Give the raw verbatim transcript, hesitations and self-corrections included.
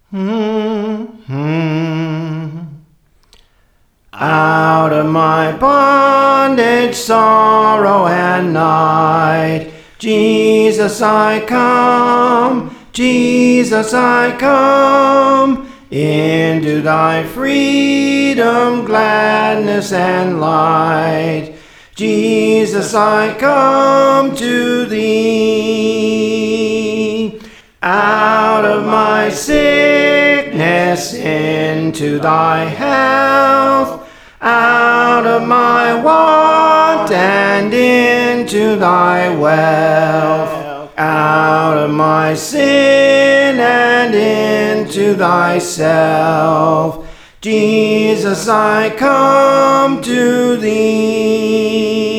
Mm-hmm. Out of my bondage, sorrow, and night, Jesus, I come, Jesus, I come, into thy freedom, gladness, and light. Jesus, I come to thee. Out of my sickness into thy health, out of my want and into thy wealth, out of my sin and into thyself. Jesus, I come to thee.